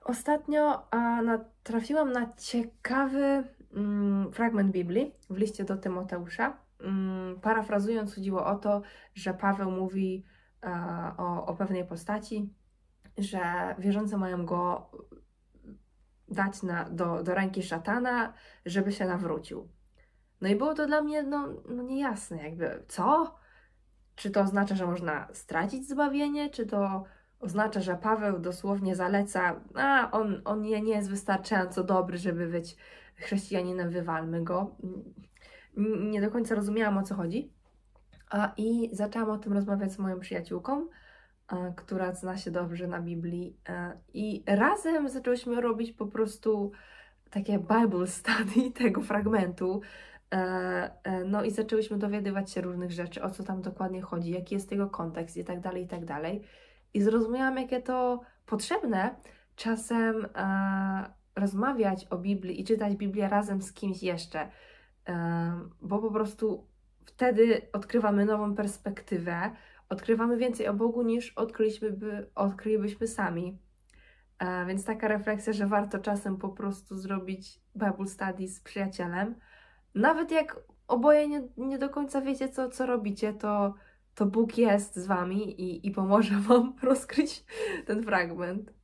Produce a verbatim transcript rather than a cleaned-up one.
Ostatnio a, natrafiłam na ciekawy mm, fragment Biblii w liście do Tymoteusza. Mm, parafrazując, chodziło o to, że Paweł mówi a, o, o pewnej postaci, że wierzący mają go dać na, do, do ręki szatana, żeby się nawrócił. No i było to dla mnie no, no niejasne, jakby co? Czy to oznacza, że można stracić zbawienie? Czy to oznacza, że Paweł dosłownie zaleca, a on, on nie, nie jest wystarczająco dobry, żeby być chrześcijaninem, wywalmy go. N- Nie do końca rozumiałam, o co chodzi. A, I zaczęłam o tym rozmawiać z moją przyjaciółką, a, która zna się dobrze na Biblii. A, I razem zaczęłyśmy robić po prostu takie Bible study tego fragmentu. E, e, No i zaczęłyśmy dowiadywać się różnych rzeczy, o co tam dokładnie chodzi, jaki jest tego kontekst i tak dalej, i tak dalej. I zrozumiałam, jakie to potrzebne czasem e, rozmawiać o Biblii i czytać Biblię razem z kimś jeszcze, e, bo po prostu wtedy odkrywamy nową perspektywę, odkrywamy więcej o Bogu niż odkryliśmy by, odkrylibyśmy sami. E, Więc taka refleksja, że warto czasem po prostu zrobić Bible study z przyjacielem. Nawet jak oboje nie, nie do końca wiecie, co, co robicie, to, to Bóg jest z wami i, i pomoże wam rozkryć ten fragment.